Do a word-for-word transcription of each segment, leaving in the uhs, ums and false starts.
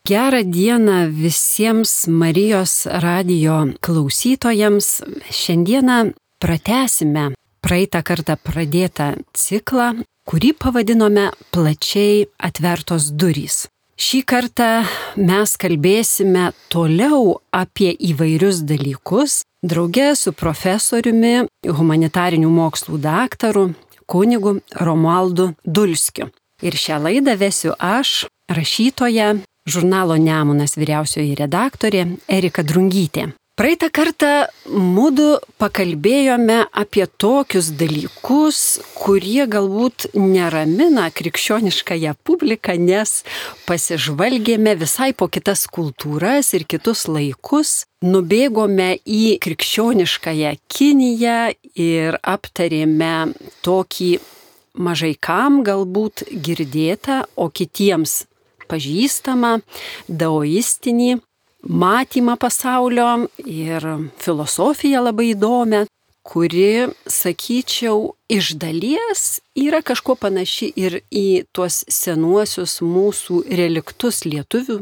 Gerą dieną visiems Marijos radijo klausytojams. Šiandieną pratęsime praeitą kartą pradėtą ciklą, kurį pavadinome Plačiai atvertos durys. Šį kartą mes kalbėsime toliau apie įvairius dalykus, drauge su profesoriumi, humanitarinių mokslų daktaru, kunigu Romualdu Dulskiu. Ir šią laidą vesiu aš, rašytoja, žurnalo Nemunas vyriausioji redaktorė Erika Drungytė. Praeitą kartą mudu pakalbėjome apie tokius dalykus, kurie galbūt neramina krikščioniškąją publiką, nes pasižvalgėme visai po kitas kultūras ir kitus laikus, nubėgome į krikščioniškąją Kiniją ir aptarėme tokį mažai kam galbūt girdėtą, o kitiems pažįstamą, daoistinį matymą pasaulio ir filosofiją labai įdomią, kuri, sakyčiau, iš dalies yra kažkuo panaši ir į tuos senuosius mūsų reliktus lietuvių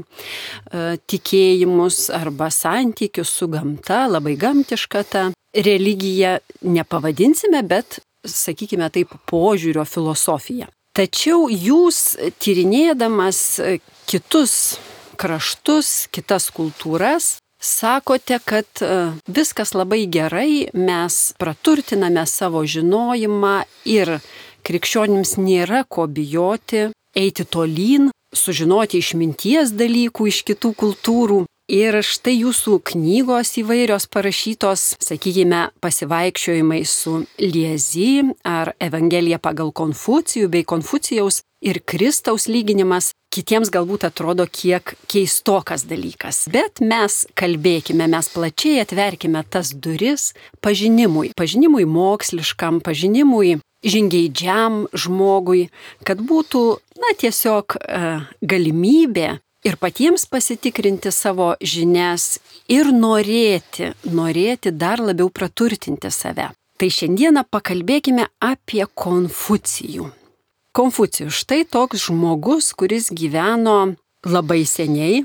e, tikėjimus arba santykius su gamta, labai gamtiška ta religija nepavadinsime, bet, sakykime taip, požiūrio filosofija. Tačiau jūs tyrinėdamas kitus kraštus, kitas kultūras, sakote, kad viskas labai gerai, mes praturtiname savo žinojimą ir krikščionims nėra ko bijoti, eiti tolyn, sužinoti išminties dalykų iš kitų kultūrų. Ir štai jūsų knygos įvairios parašytos, sakykime, pasivaikščiojimai su Liezi ar Evangelija pagal Konfucijų bei Konfucijaus ir Kristaus lyginimas kitiems galbūt atrodo kiek keistokas dalykas. Bet mes kalbėkime, mes plačiai atverkime tas duris pažinimui, pažinimui moksliškam, pažinimui žingeidžiam žmogui, kad būtų, na, tiesiog e, galimybė ir patiems pasitikrinti savo žinias ir norėti, norėti dar labiau praturtinti save. Tai šiandieną pakalbėkime apie Konfucijų. Konfucijus, štai toks žmogus, kuris gyveno labai seniai,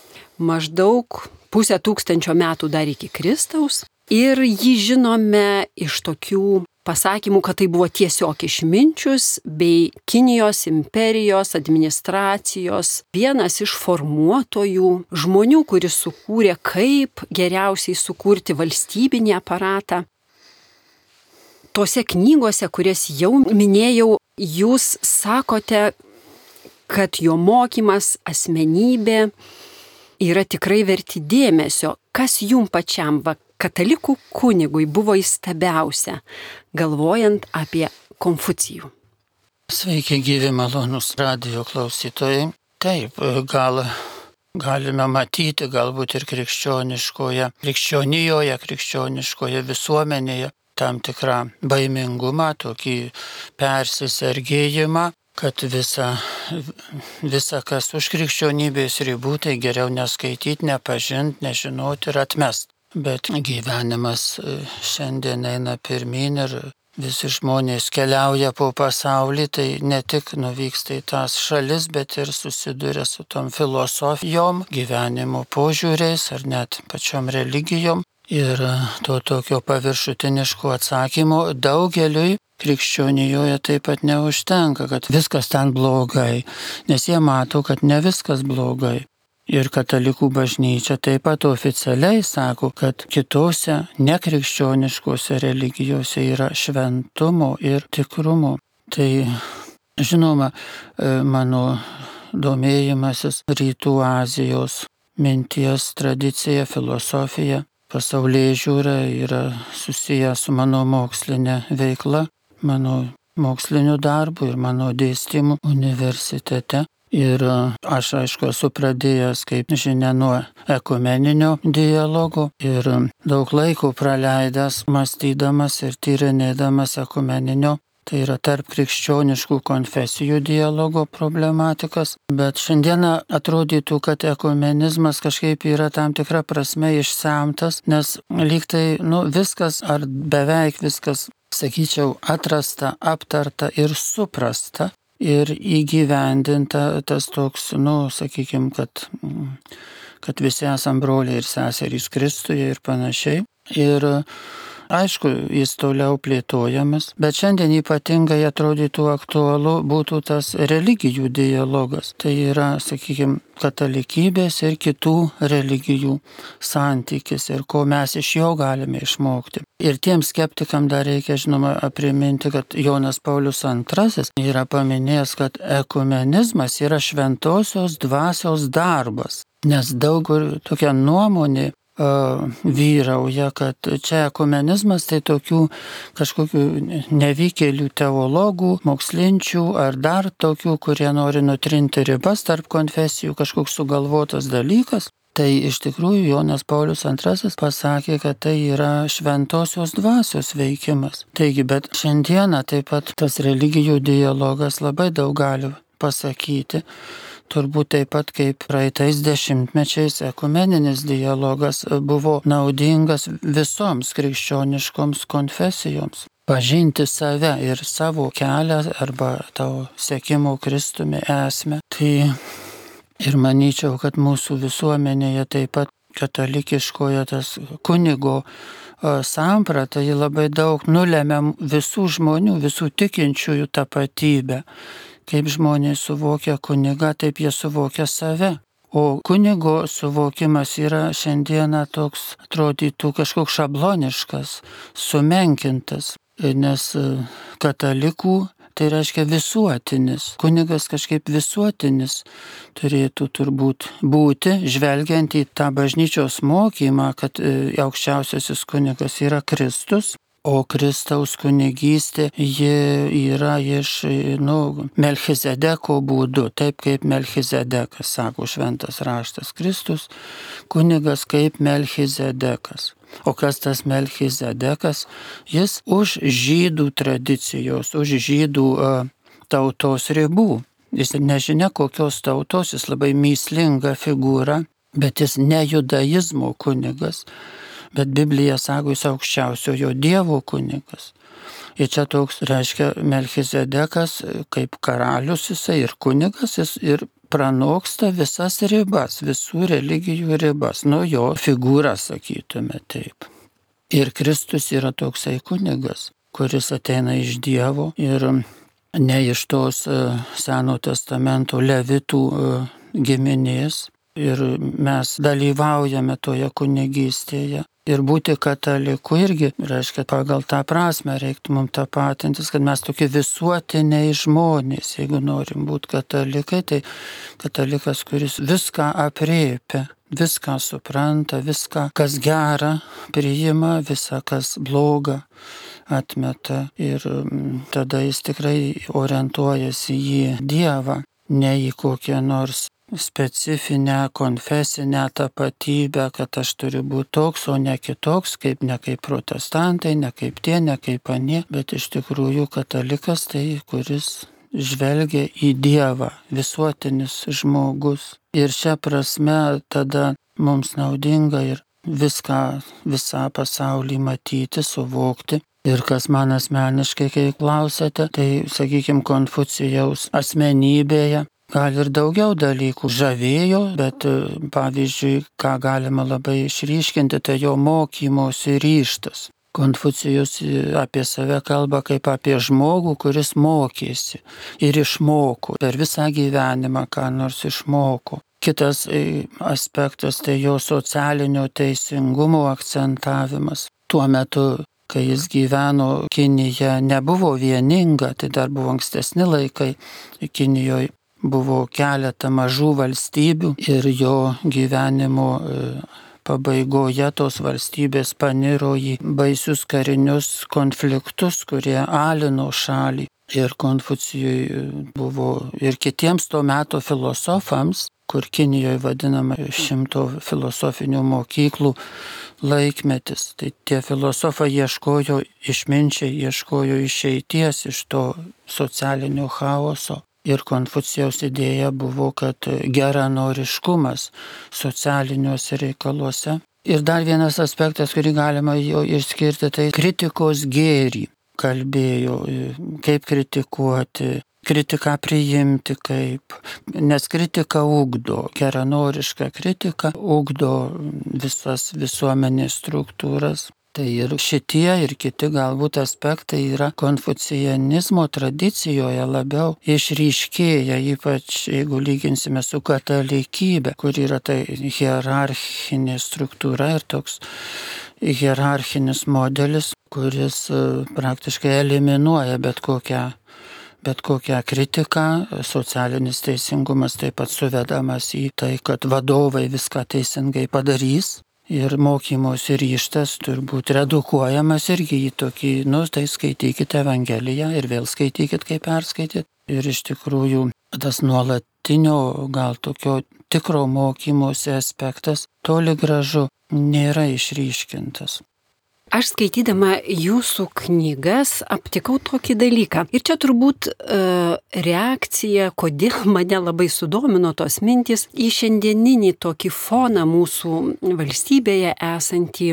maždaug pusę tūkstančio metų dar iki Kristaus. Ir jį žinome iš tokių pasakymų, kad tai buvo tiesiog išminčius bei Kinijos imperijos administracijos vienas iš formuotojų žmonių, kuris sukūrė, kaip geriausiai sukurti valstybinį aparatą. Tose knygose, kurias jau minėjau, jūs sakote, kad jo mokymas, asmenybė yra tikrai verti dėmesio. Kas jum pačiam, va, katalikų kunigui, buvo įstabiausia, galvojant apie Konfucijų? Sveiki, gyvi malonūs radijo klausytojai. Taip, gal galime matyti galbūt ir krikščioniškoje, krikščionijoje, krikščioniškoje visuomenėje tam tikrą baimingumą, tokį persisergėjimą, kad visa, visa kas už krikščionybės ribų, tai geriau neskaityti, nepažinti, nežinoti ir atmesti. Bet gyvenimas šiandien eina pirmyn ir visi žmonės keliauja po pasaulį, tai ne tik nuvyksta į tas šalis, bet ir susiduria su tom filosofijom, gyvenimo požiūriais ar net pačiom religijom. Ir to tokio paviršutiniško atsakymo daugeliui krikščionijoje taip pat neužtenka, kad viskas ten blogai, nes jie mato, kad ne viskas blogai. Ir katalikų bažnyčia taip pat oficialiai sako, kad kitose nekrikščioniškose religijose yra šventumo ir tikrumo. Tai, žinoma, mano domėjimasis Rytų Azijos minties tradicija, filosofija, pasaulyje žiūra yra susiję su mano mokslinė veikla, mano moksliniu darbu ir mano dėstymu universitete. Ir aš, aišku, esu pradėjęs, kaip žinia, nuo ekumeninio dialogo ir daug laiko praleidęs mąstydamas ir tyrinėdamas ekumeninio, tai yra tarp krikščioniškų konfesijų dialogo problematikas. Bet šiandieną atrodytų, kad ekumenizmas kažkaip yra tam tikra prasme išsemtas, nes lyg tai nu, viskas ar beveik viskas, sakyčiau, atrasta, aptarta ir suprasta. ir įgyvendinta tas toks, nu, sakykime, kad, kad visi esam broliai ir seserys Kristuje ir panašiai. Ir aišku, jis toliau plėtojamas, bet šiandien ypatingai atrodytų aktualu būtų tas religijų dialogas. Tai yra, sakykime, katalikybės ir kitų religijų santykis ir ko mes iš jo galime išmokti. Ir tiems skeptikam dar reikia, žinoma, priminti, kad Jonas Paulius antrasis yra paminėjęs, kad ekumenizmas yra šventosios dvasios darbas, nes daug tokia nuomonė vyrauja, kad čia ekumenizmas tai tokių kažkokių nevykėlių teologų, mokslinčių ar dar tokių, kurie nori nutrinti ribas tarp konfesijų, kažkoks sugalvotas dalykas. Tai iš tikrųjų Jonas Paulius antrasis pasakė, kad tai yra šventosios dvasios veikimas. Taigi, bet šiandieną taip pat tas religijų dialogas labai daug gali pasakyti. Turbūt taip pat kaip praeitais dešimtmečiais ekumeninis dialogas buvo naudingas visoms krikščioniškoms konfesijoms. Pažinti save ir savo kelią arba tavo sekimo Kristumi esmę. Tai ir manyčiau, kad mūsų visuomenėje taip pat katalikiškoje tas kunigo samprata, ji labai daug nulemia visų žmonių, visų tikinčiųjų tapatybę. Kaip žmonės suvokia kunigą, taip jie suvokia save. O kunigo suvokimas yra šiandieną toks, atrodytų kažkoks šabloniškas, sumenkintas, nes katalikų tai reiškia visuotinis. Kunigas kažkaip visuotinis turėtų turbūt būti, žvelgiant į tą bažnyčios mokymą, kad aukščiausiasis kunigas yra Kristus. O Kristaus kunigystė, ji yra iš, nu, Melchizedeko būdu, taip kaip Melchizedekas, sako šventas raštas. Kristus kunigas kaip Melchizedekas. O kas tas Melchizedekas? Jis už žydų tradicijos, už žydų uh, tautos ribų. Jis nežinia kokios tautos, jis labai mįslinga figūra, bet jis ne judaizmo kunigas. Bet Biblija sako, jis aukščiausiojo Dievo kunigas. Ir čia toks reiškia Melchizedekas kaip karalius jisai ir kunigas, jis ir pranoksta visas ribas, visų religijų ribas, nu jo figūra, sakytume taip. Ir Kristus yra toksai kunigas, kuris ateina iš Dievo ir ne iš tos Seno testamento levitų giminės. Ir mes dalyvaujame toje kunigystėje. Ir būti kataliku irgi, reiškia, pagal tą prasme reiktų mums tapatintis, kad mes tokie visuotiniai žmonės. Jeigu norim būti katalikai, tai katalikas, kuris viską aprėpia, viską supranta, viską, kas gera, priima, visą, kas bloga, atmeta. Ir tada jis tikrai orientuojasi į Dievą, ne į kokią nors specifinę, konfesinę tapatybę, kad aš turiu būti toks, o ne kitoks, kaip ne kaip protestantai, ne kaip tie, ne kaip anie, bet iš tikrųjų katalikas tai, kuris žvelgia į Dievą, visuotinis žmogus. Ir šią prasme tada mums naudinga ir viską, visą pasaulį matyti, suvokti. Ir kas man asmeniškai, kai klausėte, tai, sakykime, Konfucijaus asmenybėje gal ir daugiau dalykų žavėjo, bet pavyzdžiui, ką galima labai išryškinti, tai jo mokymosi ryžtas. Konfucijus apie save kalba kaip apie žmogų, kuris mokėsi ir išmoko, per visą gyvenimą ką nors išmoko. Kitas aspektas tai jo socialinio teisingumo akcentavimas. Tuo metu, kai jis gyveno, Kinija nebuvo vieninga, tai dar buvo ankstesni laikai. Kinijoje buvo keletą mažų valstybių ir jo gyvenimo pabaigoje tos valstybės paniro į baisius karinius konfliktus, kurie alino šalį. Ir Konfucijui buvo ir kitiems to meto filosofams, kur Kinijoje vadinama šimto filosofinių mokyklų laikmetis. Tai tie filosofai ieškojo išminčiai, ieškojo išeities iš to socialinio chaoso. Ir Konfucijaus idėja buvo, kad geranoriškumas socialiniuose reikaluose. Ir dar vienas aspektas, kurį galima jo išskirti, tai kritikos gėrį. Kalbėjo, kaip kritikuoti, kritiką priimti kaip, nes kritika ugdo, geranoriška kritika ugdo visas visuomenės struktūras. Tai ir šitie ir kiti galbūt aspektai yra konfucianizmo tradicijoje labiau išryškėja, ypač jeigu lyginsime su katalikybė, kur yra tai hierarchinė struktūra ir toks hierarchinis modelis, kuris praktiškai eliminuoja bet kokią, bet kokią kritiką. Socialinis teisingumas taip pat suvedamas į tai, kad vadovai viską teisingai padarys. Ir mokymosi ryštas turbūt redukuojamas irgi į tokį, nu, tai skaitykite Evangeliją ir vėl skaitykit, kaip perskaityt. Ir iš tikrųjų tas nuolatinio, gal tokio tikro mokymosi aspektas toli gražu nėra išryškintas. Aš skaitydama jūsų knygas aptikau tokį dalyką. Ir čia turbūt e, reakcija, kodėl mane labai sudomino tos mintys į šiandieninį tokį foną mūsų valstybėje esantį,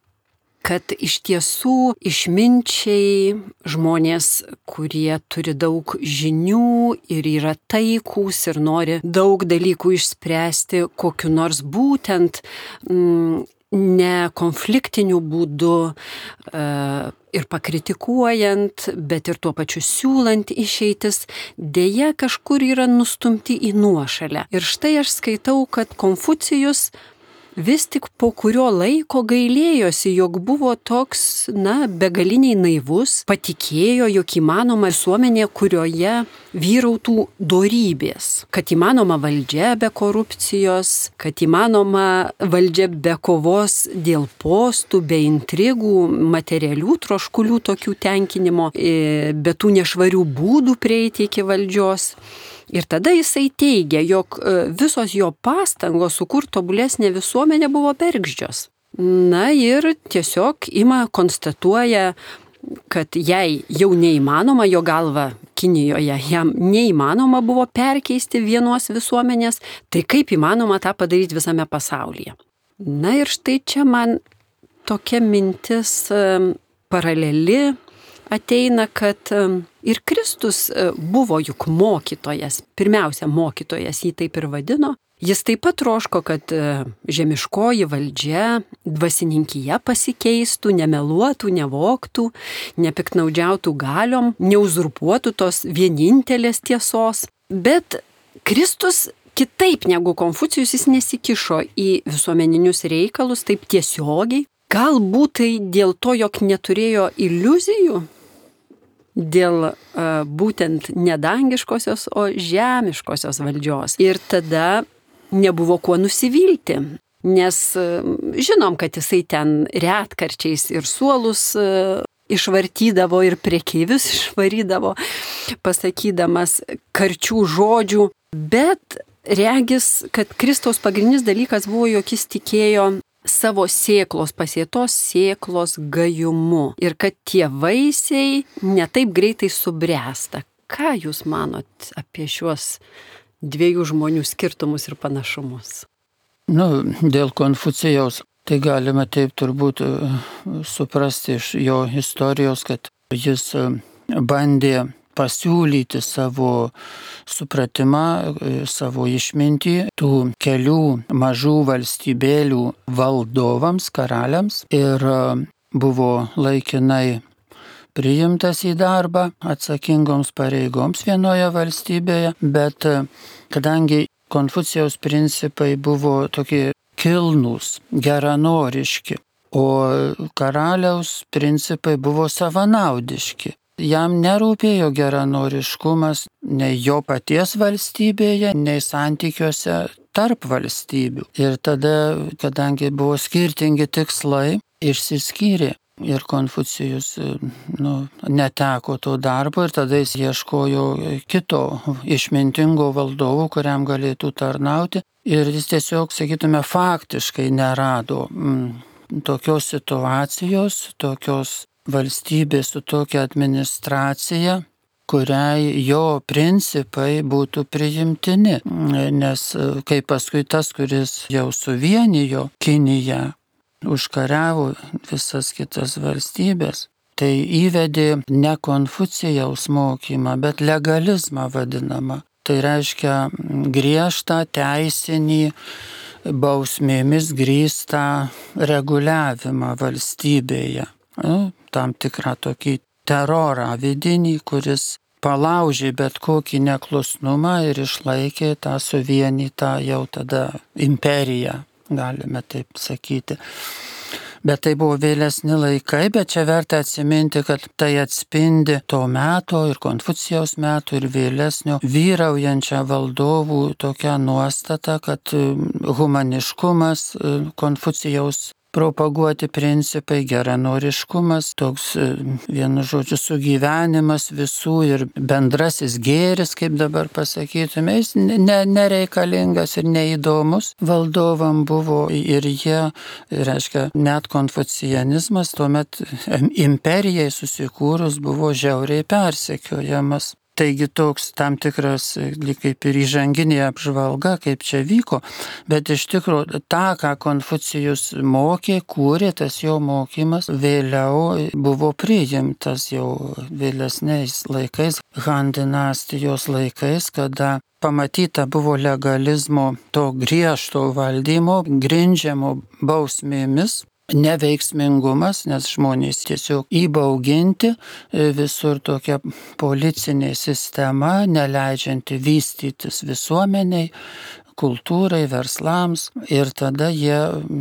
kad iš tiesų išminčiai žmonės, kurie turi daug žinių ir yra taikūs ir nori daug dalykų išspręsti kokiu nors būtent mm, ne konfliktiniu būdu e, ir pakritikuojant, bet ir tuo pačiu siūlant išeitis, dėja kažkur yra nustumti į nuošalę. Ir štai aš skaitau, kad Konfucijus vis tik po kurio laiko gailėjosi, jog buvo toks, na, begaliniai naivus, patikėjo, jog įmanoma visuomenė, kurioje vyrautų dorybės, kad įmanoma valdžia be korupcijos, kad įmanoma valdžia be kovos dėl postų, be intrigų, materialių troškulių tokių tenkinimo, be tų nešvarių būdų prieiti iki valdžios. Ir tada jisai teigia, jog visos jo pastangos sukurt tobulesnę visuomenę buvo bergždžios. Na ir tiesiog ima konstatuoja, kad jai jau neįmanoma, jo galva Kinijoje jam neįmanoma buvo perkeisti vienos visuomenės, tai kaip įmanoma tą padaryti visame pasaulyje. Na ir štai čia man tokia mintis paraleli ateina, kad ir Kristus buvo juk mokytojas, pirmiausia mokytojas jį taip ir vadino. Jis taip pat troško, kad žemiškoji valdžia, dvasininkija pasikeistų, nemeluotų, nevoktų, nepiktnaudžiautų galiom, neuzurpuotų tos vienintelės tiesos. Bet Kristus kitaip negu Konfucijus, jis nesikišo į visuomeninius reikalus taip tiesiogiai. Galbūt tai dėl to, jog neturėjo iliuzijų, dėl uh, būtent nedangiškosios, o žemiškosios valdžios. Ir tada nebuvo kuo nusivilti, nes uh, žinom, kad jisai ten retkarčiais ir suolus uh, išvartydavo ir prekeivius išvarydavo, pasakydamas karčių žodžių, bet regis, kad Kristaus pagrindinis dalykas buvo, jog jis tikėjo savo sėklos, pasėtos sėklos gajumu ir kad tie vaisiai netaip greitai subręsta. Ką jūs manot apie šiuos dviejų žmonių skirtumus ir panašumus? Nu, dėl Konfucijaus, tai galima taip turbūt suprasti iš jo istorijos, kad jis bandė pasiūlyti savo supratimą, savo išmintį tų kelių mažų valstybėlių valdovams, karaliams ir buvo laikinai priimtas į darbą atsakingoms pareigoms vienoje valstybėje, bet kadangi Konfucijaus principai buvo tokie kilnūs, geranoriški, o karaliaus principai buvo savanaudiški. Jam nerūpėjo geranoriškumas nei jo paties valstybėje, nei santykiuose tarp valstybių. Ir tada, kadangi buvo skirtingi tikslai, išsiskyrė. Ir Konfucijus nu, neteko to darbo ir tada jis ieškojo kito išmintingo valdovo, kuriam galėtų tarnauti. Ir jis tiesiog, sakytume, faktiškai nerado mm, tokios situacijos, tokios valstybė su tokia administracija, kuriai jo principai būtų priimtini. Nes kaip paskui tas, kuris jau suvienijo Kiniją, užkariavo visas kitas valstybės, tai įvedė ne Konfucijaus mokymą, bet legalizmą vadinamą. Tai reiškia griežtą teisinį bausmėmis grįstą reguliavimą valstybėje. Nu, tam tikrą tokį terorą vidinį, kuris palaužė bet kokį neklusnumą ir išlaikė tą suvienytą jau tada imperiją, galime taip sakyti. Bet tai buvo vėlesni laikai, bet čia verta atsiminti, kad tai atspindi to meto ir Konfucijaus metų ir vėlesnio vyraujančią valdovų tokią nuostatą, kad humaniškumas, Konfucijaus propaguoti principai, geranoriškumas, toks vienu žodžiu sugyvenimas visų ir bendrasis gėris, kaip dabar pasakytume, jis ne, nereikalingas ir neįdomus valdovam buvo ir jie, reiškia, net konfucianizmas tuomet imperijai susikūrus buvo žiauriai persekiojamas. Taigi toks tam tikras, kaip ir įžanginė apžvalga, kaip čia vyko, bet iš tikrųjų tą, ką Konfucijus mokė, kūrė, tas jo mokymas vėliau buvo priimtas jau vėlesniais laikais, Han dinastijos laikais, kada pamatyta buvo legalizmo, to griežto valdymo, grindžiamo bausmėmis. Neveiksmingumas, nes žmonės tiesiog įbauginti, visur tokia policinė sistema, neleidžianti vystytis visuomeniai, kultūrai, verslams. Ir tada jie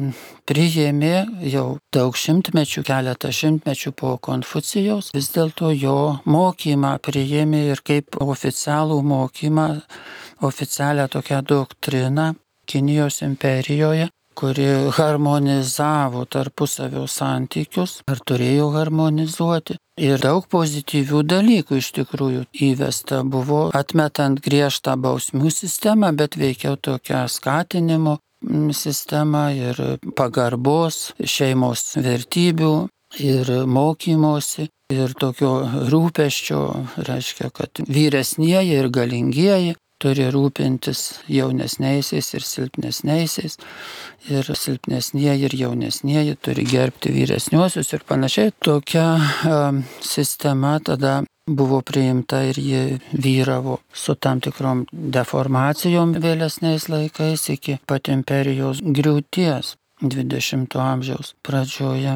priėmė jau daug šimtmečių, keletą šimtmečių po Konfucijaus, vis dėlto jo mokymą priėmė ir kaip oficialų mokymą, oficialią tokią doktriną Kinijos imperijoje, kuri harmonizavo tarpusavio santykius, ar turėjo harmonizuoti. Ir daug pozityvių dalykų iš tikrųjų įvesta buvo, atmetant griežtą bausmių sistemą, bet veikiau tokią skatinimo sistemą ir pagarbos, šeimos vertybių ir mokymosi. Ir tokio rūpesčio, reiškia, kad vyresnieji ir galingieji turi rūpintis jaunesniaisiais ir silpnesniaisiais, ir silpnesnieji ir jaunesnieji turi gerbti vyresniuosius ir panašiai. Tokia um, sistema tada buvo priimta ir ji vyravo su tam tikrom deformacijom vėlesniais laikais iki pat imperijos griūties dvidešimto amžiaus pradžioje.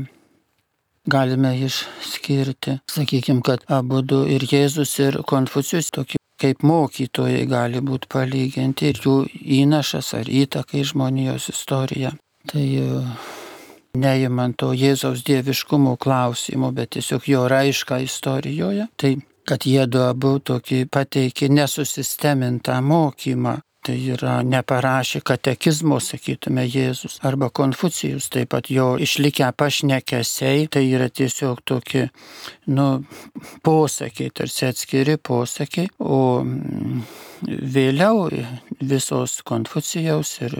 Galime išskirti, sakykime, kad abudu ir Jėzus ir Konfucijus tokie kaip mokytojai gali būti palyginti ir jų įnašas ar įtaka į žmonijos istoriją. Tai neimant to Jėzaus dieviškumo klausimo, bet tiesiog jo raišką istorijoje, tai kad jie du abu tokį pateikė nesusistemintą mokymą. Tai yra neparašė katekizmo, sakytume, Jėzus arba Konfucijus, taip pat jo išlikę pašnekesiai, tai yra tiesiog tokie, nu, posakiai, tarsi atskiri posakiai, o vėliau visos Konfucijaus ir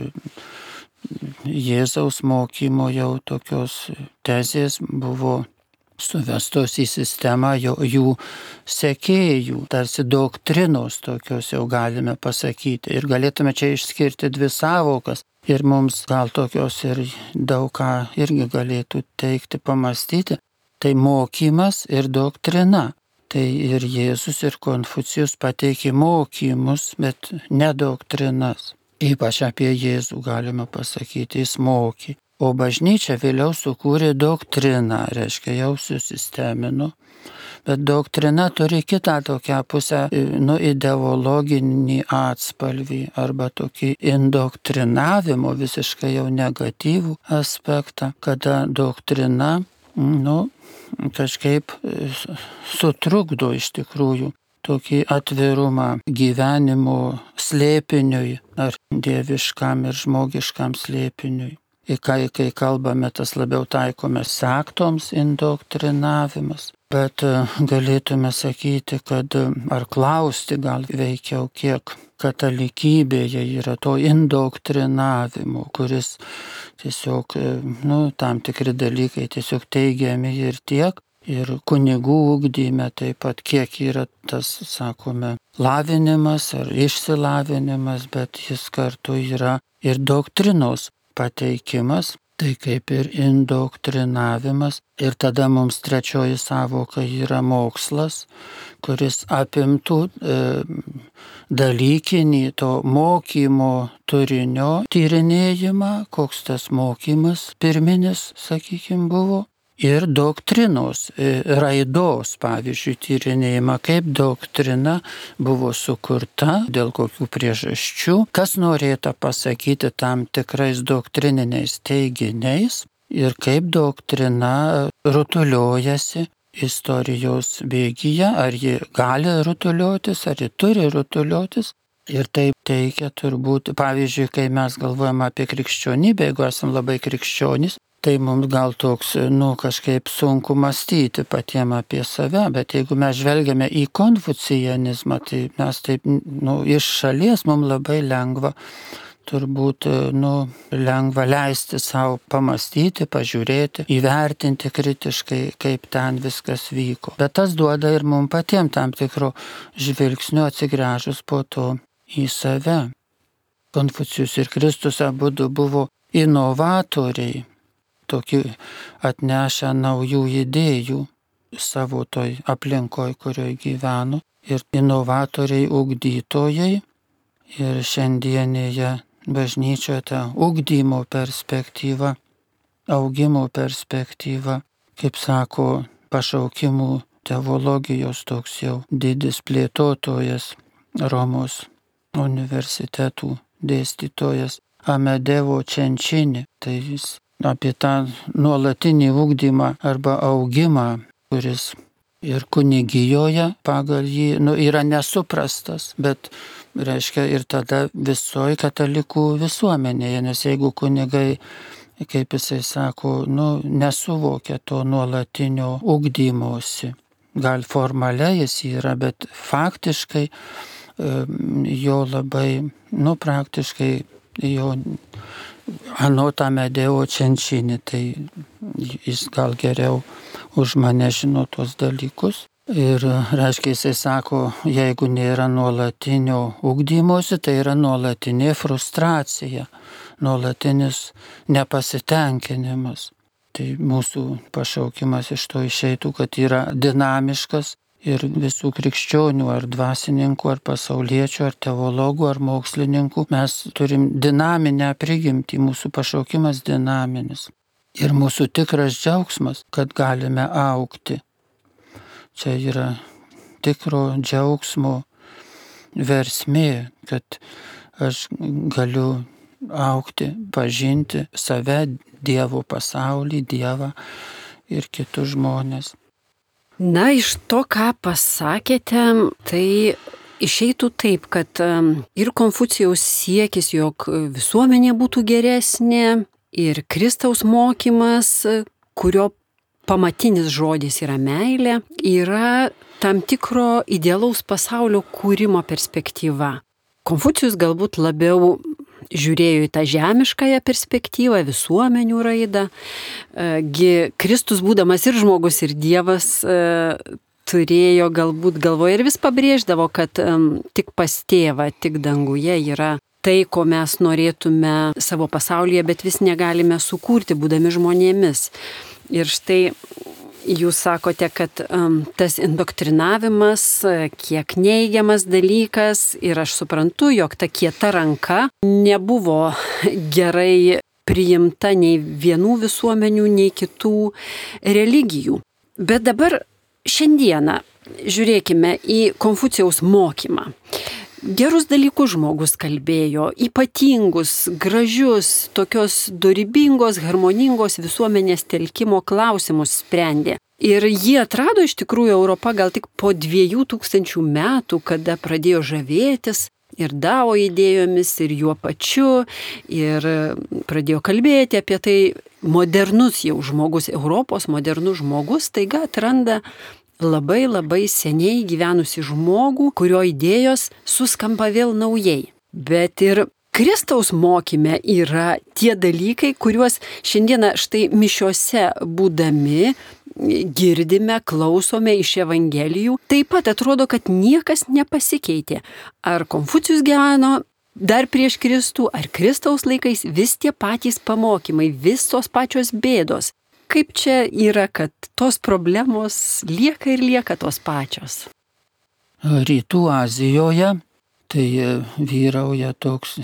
Jėzaus mokymo jau tokios tezės buvo suvestos į sistemą jo, jų sekėjų, tarsi doktrinos tokios jau galime pasakyti. Ir galėtume čia išskirti dvi sąvokas. Ir mums gal tokios ir daug ką irgi galėtų teikti, pamastyti. Tai mokymas ir doktrina. Tai ir Jėzus ir Konfucijus pateikė mokymus, bet ne doktrinas. Ypač apie Jėzų galima pasakyti, jis mokė. O bažnyčia vėliau sukūrė doktriną, reiškia jau susistemino, bet doktrina turi kitą tokią pusę, nu, ideologinį atspalvį arba tokį indoktrinavimo visiškai jau negatyvų aspektą, kada doktrina, nu, kažkaip sutrukdo iš tikrųjų tokį atvirumą gyvenimo slėpiniui ar dieviškam ir žmogiškam slėpiniui. Ir kai, kai kalbame, tas labiau taikome sektoms indoktrinavimas, bet galėtume sakyti, kad ar klausti gal veikiau, kiek katalikybėje yra to indoktrinavimo, kuris tiesiog, nu, tam tikri dalykai tiesiog teigiami ir tiek, ir kunigų ugdyme taip pat, kiek yra tas, sakome, lavinimas ar išsilavinimas, bet jis kartu yra ir doktrinos pateikimas, Tai kaip ir indoktrinavimas. Ir tada mums trečioji sąvoka yra mokslas, kuris apimtų e, dalykinį to mokymo turinio tyrinėjimą, koks tas mokymas pirminis, sakykime, buvo. Ir doktrinos, raidos, pavyzdžiui, tyrinėjimą, kaip doktrina buvo sukurta, dėl kokių priežasčių, kas norėta pasakyti tam tikrais doktrininiais teiginiais ir kaip doktrina rutuliojasi istorijos bėgyje, ar ji gali rutuliotis, ar ji turi rutuliotis. Ir taip teikia turbūt, pavyzdžiui, kai mes galvojame apie krikščionybę, jeigu esame labai krikščionys, tai mums gal toks, nu, kažkaip sunku mąstyti patiem apie save, bet jeigu mes žvelgiame į konfucianizmą, tai mes taip, nu, iš šalies mums labai lengva, turbūt, nu, lengva leisti savo pamastyti, pažiūrėti, įvertinti kritiškai, kaip ten viskas vyko. Bet tas duoda ir mums patiem tam tikro žvilgsnio atsigręžus po to į save. Konfucijus ir Kristus abudu buvo inovatoriai, tokį atnešę naujų idėjų savo toj aplinkoj, kurioje gyveno, ir inovatoriai ugdytojai. Ir šiandienėje bažnyčioje ta ugdymo perspektyva, augimo perspektyva, kaip sako pašaukimų teologijos toks jau didis plėtotojas, Romos universitetų dėstytojas Amedeo Cencini, tai jis apie tą nuolatinį ugdymą arba augimą, kuris ir kunigijoje pagal jį, nu, yra nesuprastas, bet reiškia ir tada visoje katalikų visuomenėje, nes jeigu kunigai, kaip jisai sako, nu, nesuvokia to nuolatinio ugdymosi, gal formaliai jis yra, bet faktiškai jo labai, nu, praktiškai jo anot Amedeo Cencini, tai jis gal geriau už mane žino tos dalykus. Ir, reiškia, jisai sako, jeigu nėra nuolatinio ugdymosi, tai yra nuolatinė frustracija, nuolatinis nepasitenkinimas. Tai mūsų pašaukimas iš to išeitų, kad yra dinamiškas ir visų krikščionių, ar dvasininkų, ar pasauliečių, ar teologų, ar mokslininkų. Mes turim dinaminę prigimtį, mūsų pašaukimas dinaminis. Ir mūsų tikras džiaugsmas, kad galime augti. Čia yra tikro džiaugsmo versmė, kad aš galiu augti, pažinti save, Dievo pasaulį, Dievą ir kitus žmonės. Na, iš to, ką pasakėte, tai išeitų taip, kad ir Konfucijaus siekis, jog visuomenė būtų geresnė, ir Kristaus mokymas, kurio pamatinis žodis yra meilė, yra tam tikro idealaus pasaulio kūrimo perspektyva. Konfucijus galbūt labiau žiūrėjo į tą žemiškąją perspektyvą, visuomenių raidą. Gi Kristus, būdamas ir žmogus, ir Dievas, turėjo galbūt galvoje ir vis pabrėždavo, kad tik pas tėvą, tik danguje yra tai, ko mes norėtume savo pasaulyje, bet vis negalime sukurti, būdami žmonėmis. Ir štai jūs sakote, kad um, tas indoktrinavimas kiek neigiamas dalykas, ir aš suprantu, jog ta kieta ranka nebuvo gerai priimta nei vienų visuomenių, nei kitų religijų. Bet dabar šiandieną žiūrėkime į Konfucijaus mokymą. Gerus dalykus žmogus kalbėjo, ypatingus, gražius, tokios dorybingos, harmoningos visuomenės telkimo klausimus sprendė. Ir jį atrado iš tikrųjų Europa gal tik po dviejų tūkstančių metų, kada pradėjo žavėtis ir Dao idėjomis, ir juo pačiu, ir pradėjo kalbėti apie tai. Modernus jau žmogus, Europos modernus žmogus, taiga atranda labai labai seniai gyvenusi žmogų, kurio idėjos suskamba vėl naujai. Bet ir Kristaus mokyme yra tie dalykai, kuriuos šiandieną štai mišiose būdami girdime, klausome iš Evangelijų. Taip pat atrodo, kad niekas nepasikeitė. Ar Konfucijus gyveno dar prieš Kristų ar Kristaus laikais vis tie patys pamokymai, vis tos pačios bėdos. Kaip čia yra, kad tos problemos lieka ir lieka tos pačios? Rytų Azijoje tai vyrauja toks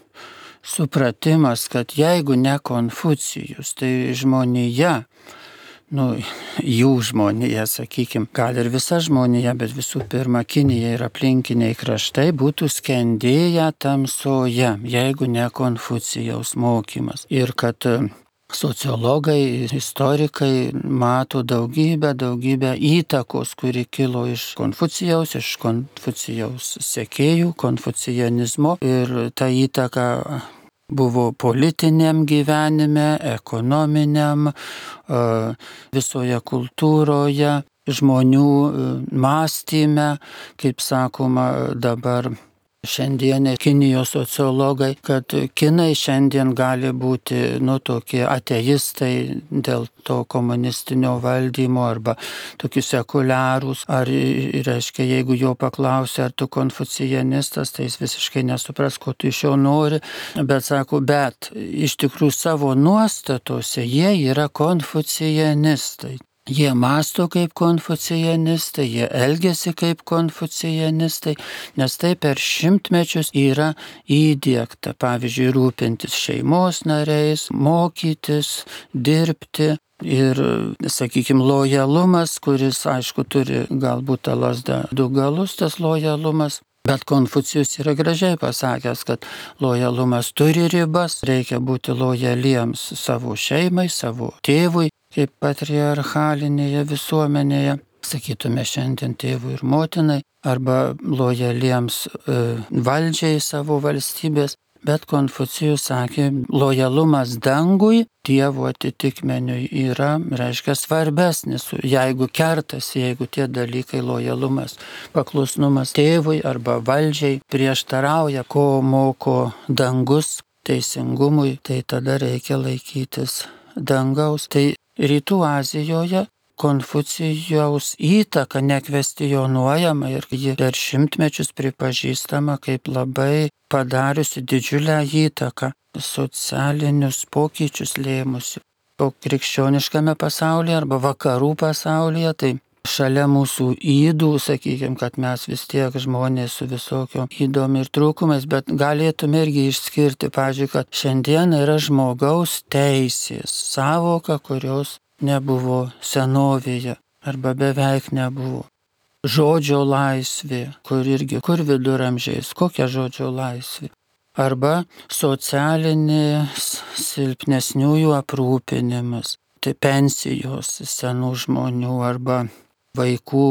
supratimas, kad jeigu ne Konfucijus, tai žmonija, nu, jų žmonija, sakykime, gal ir visa žmonija, bet visų pirma, Kinija ir aplinkiniai kraštai būtų skendėję tamsoje, jeigu ne Konfucijaus mokymas. Ir kad sociologai, istorikai mato daugybę, daugybę įtakos, kuri kilo iš Konfucijaus, iš Konfucijaus sekėjų, konfucijanizmo. Ir ta įtaka buvo politiniam gyvenime, ekonominiam, visoje kultūroje, žmonių mąstyme, kaip sakoma dabar šiandienė Kinijos sociologai, kad kinai šiandien gali būti, nu, tokie ateistai dėl to komunistinio valdymo arba tokius sekuliarūs, ar, reiškia, jeigu jo paklausia, ar tu konfucijanistas, tai jis visiškai nesupras, ko tu iš jo nori, bet sako, bet iš tikrųjų savo nuostatose jie yra konfucijanistai. Jie mąsto kaip konfucijanistai, jie elgiasi kaip konfucijanistai, nes tai per šimtmečius yra įdiegta, pavyzdžiui, rūpintis šeimos nariais, mokytis, dirbti. Ir, sakykime, lojalumas, kuris, aišku, turi galbūt tą lazdą du galus, tas lojalumas. Bet Konfucijus yra gražiai pasakęs, kad lojalumas turi ribas, reikia būti lojaliems savo šeimai, savo tėvui, kaip patriarchalinėje visuomenėje, sakytume šiandien tėvui ir motinai, arba lojaliems e, valdžiai savo valstybės. Bet Konfucijus sakė, lojalumas dangui, Dievo atitikmeniui yra, reiškia, svarbesnis, jeigu kertasi, jeigu tie dalykai, lojalumas, paklusnumas tėvui arba valdžiai prieštarauja, ko moko dangus teisingumui, tai tada reikia laikytis dangaus. Tai Rytų Azijoje Konfucijaus įtaka nekvestionuojama ir ji per šimtmečius pripažįstama kaip labai padariusi didžiulę įtaką, socialinius pokyčius lėmusi. O krikščioniškame pasaulyje arba vakarų pasaulyje, tai šalia mūsų ydų, sakykime, kad mes vis tiek žmonės su visokio ydom ir trūkumais, bet galėtume irgi išskirti, pavyzdžiui, kad šiandien yra žmogaus teisės savoka, kurios nebuvo senovėje arba beveik nebuvo. Žodžio laisvė, kur irgi, kur viduramžiais, kokia žodžio laisvė. Arba socialinis silpnesniųjų aprūpinimas, tai pensijos senų žmonių arba vaikų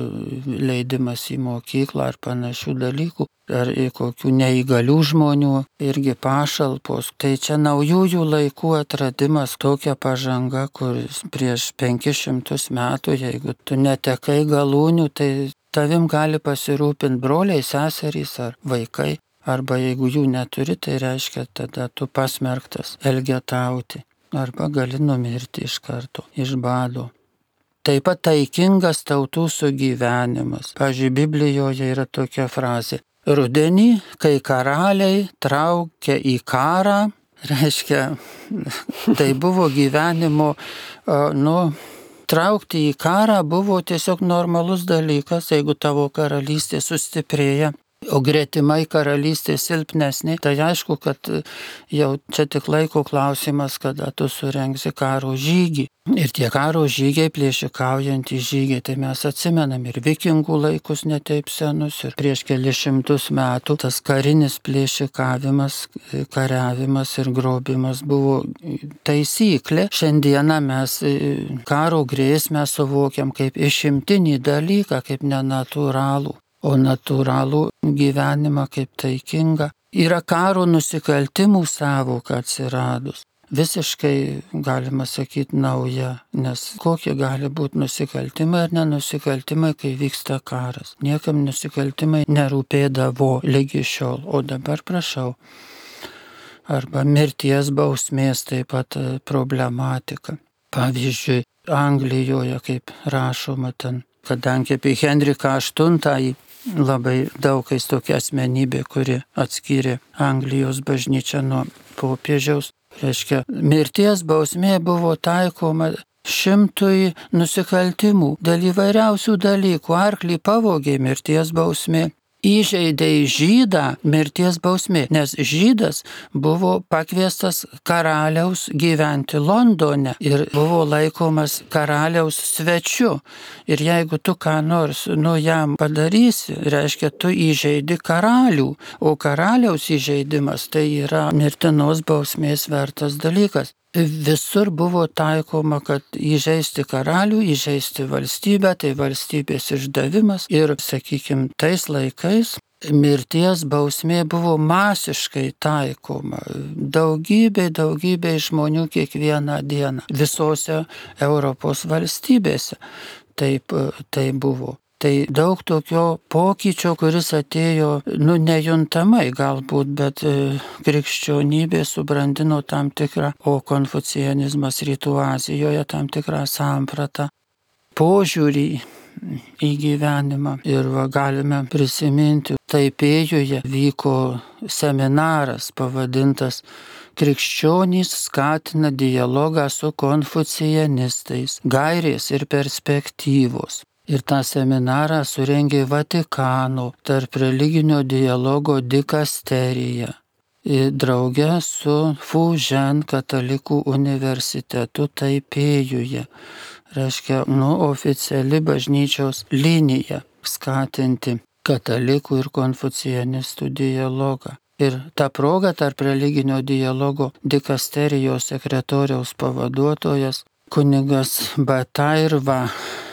leidimas į mokyklą ar panašių dalykų, ar į kokių neįgalių žmonių irgi pašalpos. Tai čia naujųjų laikų atradimas, tokia pažanga, kuris prieš penkis šimtus metų, jeigu tu netekai galūnių, tai tavim gali pasirūpinti broliai, seserys ar vaikai, arba jeigu jų neturi, tai reiškia, tada tu pasmerktas elgetauti, arba gali numirti iš karto, iš bado. Taip pat taikingas tautų sugyvenimas. Pavyzdžiui, Biblijoje yra tokia frazė. Rudenį, kai karaliai traukia į karą, reiškia, tai buvo gyvenimo, nu, traukti į karą buvo tiesiog normalus dalykas, jeigu tavo karalystė sustiprėja. O gretimai karalystė silpnesnė, tai aišku, kad jau čia tik laiko klausimas, kada tu surengsi karo žygį. Ir tie karo žygiai, plėšikaujantys žygiai, tai mes atsimenam ir vikingų laikus netaip senus, ir prieš kelius šimtus metų tas karinis plėšikavimas, kariavimas ir grobimas buvo taisyklė. Šiandieną mes karo grėsmę suvokiam kaip išimtinį dalyką, kaip nenatūralų. O natūralų gyvenimą kaip taikingą. Yra karo nusikaltimų sąvoka atsiradus. Visiškai, galima sakyti, nauja, nes kokie gali būti nusikaltimai ar nenusikaltimai, kai vyksta karas. Niekam nusikaltimai nerūpėdavo lygi šiol, o dabar prašau. Arba mirties bausmės taip pat problematika. Pavyzdžiui, Anglijoje, kaip rašoma ten, kadangi apie Henriką aštuntąjį labai daugais tokia asmenybė, kuri atskyrė Anglijos bažnyčią nuo popiežiaus. Reiškia, mirties bausmė buvo taikoma šimtui nusikaltimų dėl įvairiausių dalykų. Arklį pavogė, mirties bausmė. Įžeidė žydą, mirties bausmė, nes žydas buvo pakviestas karaliaus gyventi Londone ir buvo laikomas karaliaus svečiu. Ir jeigu tu ką nors nu jam padarysi, reiškia, tu įžeidi karalių, o karaliaus įžeidimas tai yra mirtinos bausmės vertas dalykas. Visur buvo taikoma, kad įžeisti karalių, įžeisti valstybę, tai valstybės išdavimas. Ir, sakykime, tais laikais mirties bausmė buvo masiškai taikoma. Daugybė, daugybė žmonių kiekvieną dieną visose Europos valstybėse. Taip, tai buvo. Tai daug tokio pokyčio, kuris atėjo, nu, nejuntamai galbūt, bet e, krikščionybė subrandino tam tikrą, o konfucianizmas Rytų Azijoje tam tikrą sampratą, požiūrį į gyvenimą. Ir va, galime prisiminti, Taipėjuje vyko seminaras pavadintas Krikščionys skatina dialogą su konfucianistais, gairės ir perspektyvos. Ir tą seminarą surengė Vatikano tarp religinio dialogo dikasterija, drauge su Fujian katalikų universitetu Taipėjuje. Reiškia, nu, oficiali bažnyčios linija skatinti katalikų ir konfucianistų dialogą. Ir ta proga tarp religinio dialogo dikasterijos sekretoriaus pavaduotojas kunigas Batairva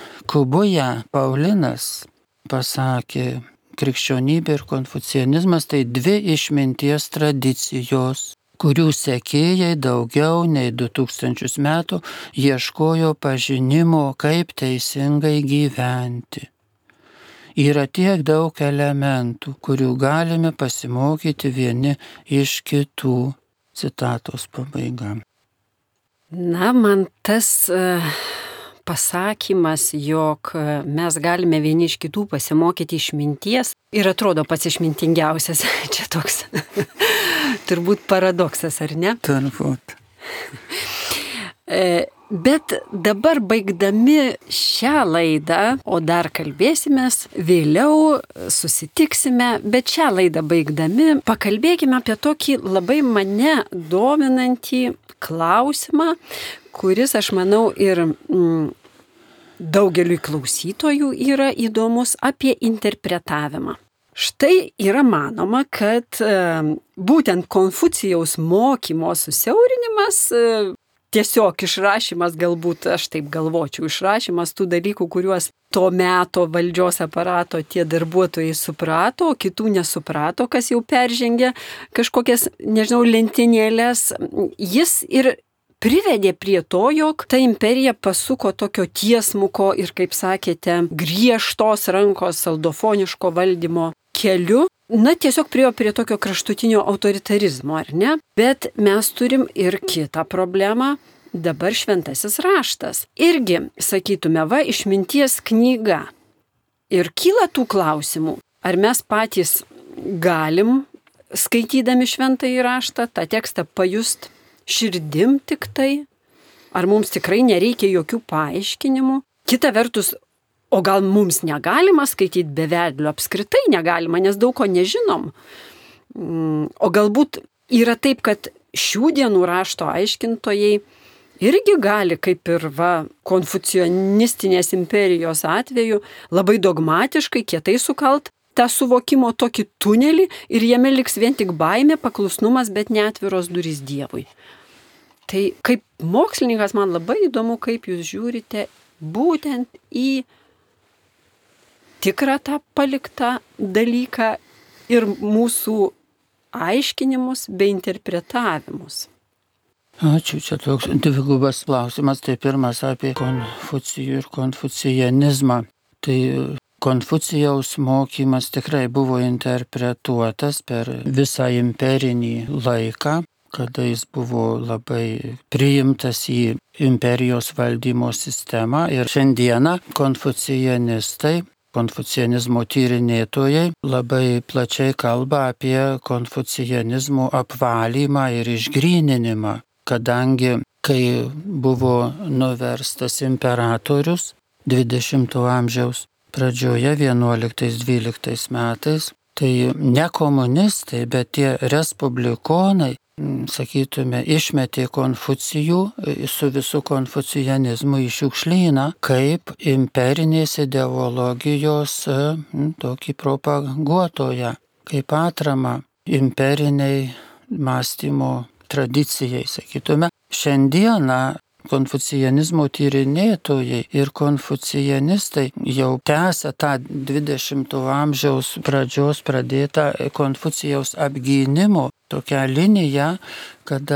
Kubuja Paulinas pasakė, krikščionybė ir konfucianizmas tai dvi išminties tradicijos, kurių sekėjai daugiau nei du tūkstančius metų ieškojo pažinimo, kaip teisingai gyventi. Yra tiek daug elementų, kurių galime pasimokyti vieni iš kitų. Citatos pabaiga. Na, man tas uh, pasakymas, jog mes galime vieni iš kitų pasimokyti išminties ir atrodo pats išmintingiausias. Čia toks turbūt paradoksas, ar ne? Turbūt. Bet dabar baigdami šią laidą, o dar kalbėsimės, vėliau susitiksime, bet šią laidą baigdami pakalbėkime apie tokį labai mane dominantį klausimą, kuris, aš manau, ir mm, daugeliui klausytojų yra įdomus, apie interpretavimą. Štai yra manoma, kad e, būtent Konfucijaus mokymo susiaurinimas, e, tiesiog išrašymas, galbūt aš taip galvočiau, išrašymas tų dalykų, kuriuos to meto valdžios aparato tie darbuotojai suprato, o kitų nesuprato, kas jau peržengė kažkokias, nežinau, lentynėlės, jis ir privedė prie to, jog ta imperija pasuko tokio tiesmuko ir, kaip sakėte, griežtos rankos saldofoniško valdymo keliu. Na, tiesiog priejo prie tokio kraštutinio autoritarizmo, ar ne? Bet mes turim ir kitą problemą. Dabar šventasis raštas. Irgi, sakytume, va, išminties knyga. Ir kyla tų klausimų. Ar mes patys galim, skaitydami šventąjį raštą, tą tekstą pajust širdim tik tai? Ar mums tikrai nereikia jokių paaiškinimų? Kita vertus, o gal mums negalima skaityti be vedlio? Apskritai negalima, nes daug ko nežinom. O galbūt yra taip, kad šių dienų rašto aiškintojai irgi gali, kaip ir va, konfucianistinės imperijos atveju, labai dogmatiškai, kietai sukalt tą suvokimo tokį tunelį ir jame liks vien tik baimė, paklusnumas, bet neatviros durys Dievui. Tai kaip mokslininkas man labai įdomu, kaip jūs žiūrite būtent į tikrą tą paliktą dalyką ir mūsų aiškinimus bei interpretavimus. Ačiū, čia toks dvigubas klausimas. Tai pirmas apie Konfucijų ir konfucianizmą. Tai Konfucijaus mokymas tikrai buvo interpretuotas per visą imperinį laiką, kada jis buvo labai priimtas į imperijos valdymo sistemą. Ir šiandieną konfucianistai konfucianizmo tyrinėtojai labai plačiai kalba apie konfucianizmo apvalymą ir išgryninimą, kadangi kai buvo nuverstas imperatorius dvidešimto amžiaus pradžioje vienuoliktais dvyliktais metais, tai ne komunistai, bet tie respublikonai, sakytume, išmetė Konfucijų su visu konfucianizmu į šiukšlyną kaip imperinės ideologijos tokį propaguotoją, kaip atramą imperiniai mąstymo tradicijai, sakytume. Šiandieną konfucianizmo tyrinėtojai ir konfucianistai jau tęsia tą dvidešimto amžiaus pradžios pradėtą Konfucijaus apgynimo tokią liniją, kada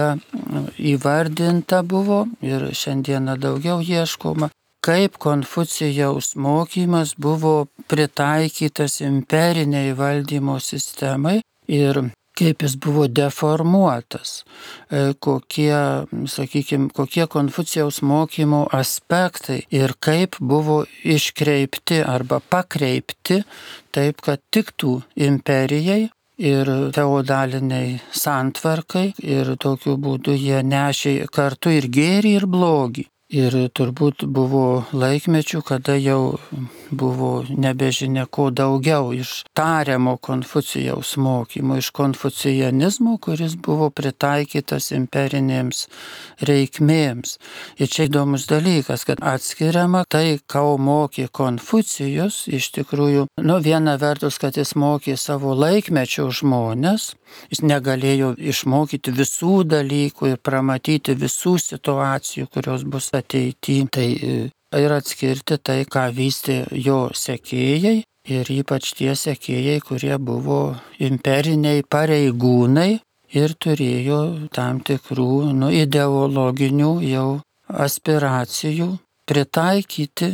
įvardinta buvo ir šiandieną daugiau ieškoma, kaip Konfucijaus mokymas buvo pritaikytas imperiniai valdymo sistemai ir kaip jis buvo deformuotas, kokie, sakykime, kokie Konfucijaus mokymo aspektai ir kaip buvo iškreipti arba pakreipti taip, kad tiktų imperijai ir feodaliniai santvarkai ir tokiu būdu jie nešė kartu ir gėrį, ir blogį. Ir turbūt buvo laikmečių, kada jau buvo nebežinia ko daugiau iš tariamo Konfucijaus mokymo, iš konfucianizmo, kuris buvo pritaikytas imperinėms reikmėms. Ir čia įdomus dalykas, kad atskiriama tai, ką mokė Konfucijus, iš tikrųjų, nu viena vertus, kad jis mokė savo laikmečio žmonės, jis negalėjo išmokyti visų dalykų ir pramatyti visų situacijų, kurios bus ateityje. Tai ir atskirti tai, ką vystė jo sekėjai ir ypač tie sekėjai, kurie buvo imperiniai pareigūnai ir turėjo tam tikrų nu, ideologinių jau aspiracijų pritaikyti,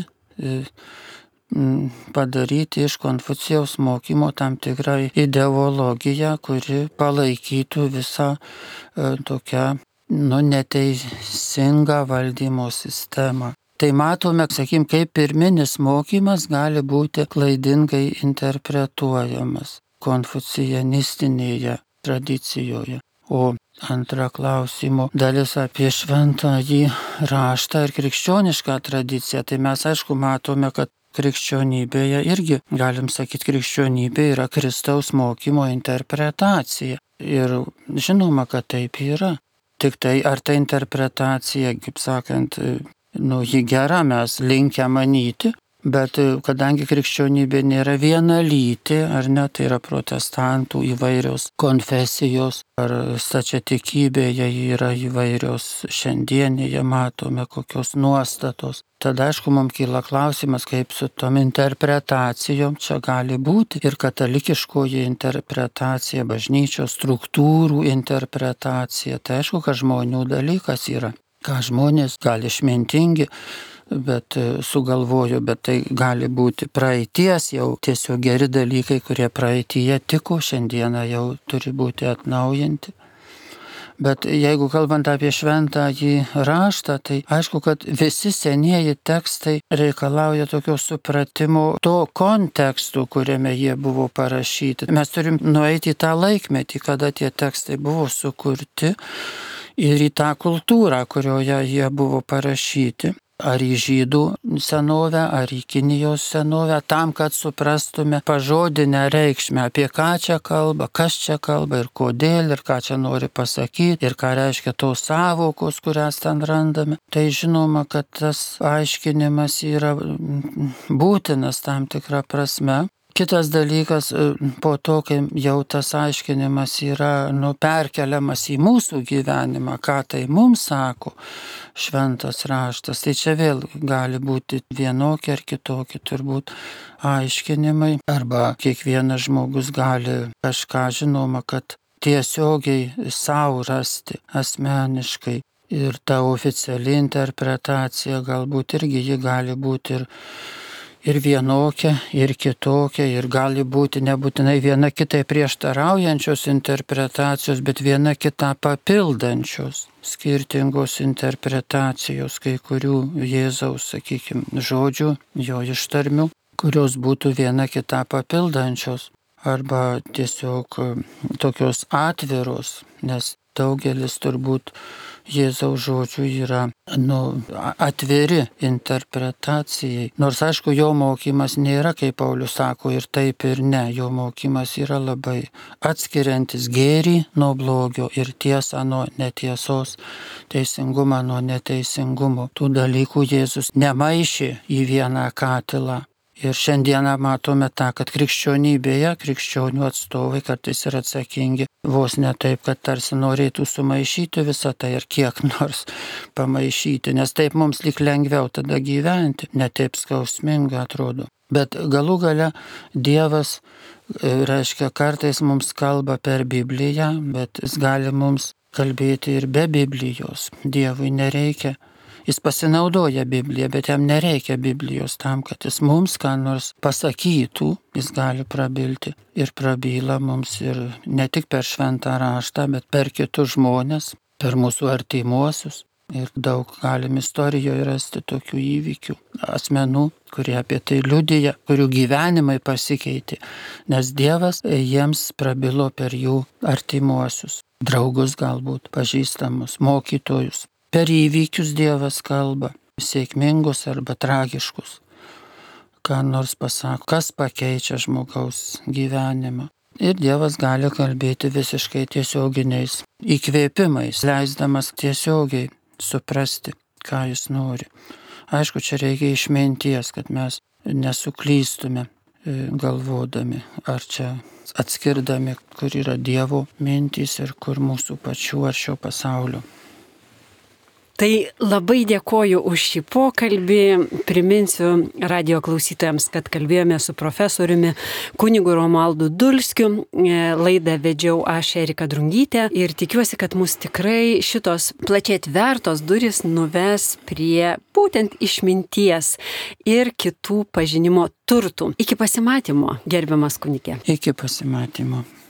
padaryti iš Konfucijaus mokymo tam tikrą ideologiją, kuri palaikytų visą e, tokią nu, neteisingą valdymo sistemą. Tai matome, sakykim, kaip pirminis mokymas gali būti klaidingai interpretuojamas konfucianistinėje tradicijoje. O antra klausimo dalis apie šventąjį raštą ir krikščionišką tradiciją, tai mes aišku matome, kad krikščionybėje irgi, galim sakyti, krikščionybė yra Kristaus mokymo interpretacija. Ir žinoma, kad taip yra. Tik tai, ar ta interpretacija, kaip sakant, nu, ji gera, mes linkę manyti, bet kadangi krikščionybė nėra vienalytė, ar ne, tai yra protestantų įvairios konfesijos, ar stačiatikybėje yra įvairios, šiandienėje matome kokios nuostatos. Tada, aišku, mums kyla klausimas, kaip su tom interpretacijom čia gali būti. Ir katalikiškoji interpretacija, bažnyčios struktūrų interpretacija, tai aišku, kad žmonių dalykas yra. Ką žmonės gali išmintingi, bet sugalvojo, bet tai gali būti praeities jau tiesiog geri dalykai, kurie praeityje tiko, šiandieną jau turi būti atnaujinti. Bet jeigu kalbant apie šventąjį raštą, tai aišku, kad visi senieji tekstai reikalauja tokio supratimo to konteksto, kuriame jie buvo parašyti. Mes turim nueiti į tą laikmetį, kada tie tekstai buvo sukurti ir į tą kultūrą, kurioje jie buvo parašyti. Ar į žydų senovę, ar į Kinijos senovę, tam, kad suprastume pažodinę reikšmę, apie ką čia kalba, kas čia kalba ir kodėl, ir ką čia nori pasakyti, ir ką reiškia tos sąvokos, kurias ten randame. Tai žinoma, kad tas aiškinimas yra būtinas tam tikrą prasme. Kitas dalykas, po to, kai jau tas aiškinimas yra nu, perkeliamas į mūsų gyvenimą, ką tai mums sako šventas raštas, tai čia vėl gali būti vienokie ar kitokie turbūt aiškinimai, arba kiekvienas žmogus gali kažką, žinoma, kad tiesiogiai savo rasti asmeniškai. Ir ta oficiali interpretacija galbūt irgi ji gali būti ir Ir vienokia, ir kitokia, ir gali būti nebūtinai viena kitai prieštaraujančios interpretacijos, bet viena kitą papildančios skirtingos interpretacijos kai kurių Jėzaus, sakykime, žodžių, jo ištarmių, kurios būtų viena kitą papildančios arba tiesiog tokios atviros, nes daugelis turbūt Jėzaus žodžių yra nu, atviri interpretacijai. Nors aišku, jo mokymas nėra, kaip Paulius sako, ir taip ir ne. Jo mokymas yra labai atskiriantis gėrį nuo blogio ir tiesą nuo netiesos, teisingumą nuo neteisingumo. Tų dalykų Jėzus nemaišė į vieną katilą. Ir šiandieną matome tą, kad krikščionybėje krikščionių atstovai kartais yra atsakingi vos ne taip, kad tarsi norėtų sumaišyti visą tai ir kiek nors pamaišyti, nes taip mums lyg lengviau tada gyventi, ne taip skausminga atrodo. Bet galų gale Dievas, reiškia, kartais mums kalba per Bibliją, bet jis gali mums kalbėti ir be Biblijos. Dievui nereikia. Jis pasinaudoja Bibliją, bet jam nereikia Biblijos tam, kad jis mums ką nors pasakytų, jis gali prabilti ir prabyla mums ir ne tik per šventą raštą, bet per kitus žmonės, per mūsų artimuosius. Ir daug galim istorijoje rasti tokių įvykių, asmenų, kurie apie tai liudija, kurių gyvenimai pasikeitė, nes Dievas jiems prabilo per jų artimuosius, draugus galbūt, pažįstamus, mokytojus. Per įvykius Dievas kalba, sėkmingus arba tragiškus, ką nors pasako, kas pakeičia žmogaus gyvenimą. Ir Dievas gali kalbėti visiškai tiesioginiais įkvėpimais, leisdamas tiesiogiai suprasti, ką jis nori. Aišku, čia reikia išminties, kad mes nesuklystume galvodami, ar čia atskirdami, kur yra Dievo mintys ir kur mūsų pačių ar šio pasaulio. Tai labai dėkoju už šį pokalbį. Priminsiu radijo klausytojams, kad kalbėjome su profesoriumi kunigu Romualdu Dulskiu. Laidą vedžiau aš, Erika Drungytė, ir tikiuosi, kad mus tikrai šitos plačiai atvertos durys nuves prie būtent išminties ir kitų pažinimo turtų. Iki pasimatymo, gerbiamas kunige. Iki pasimatymo.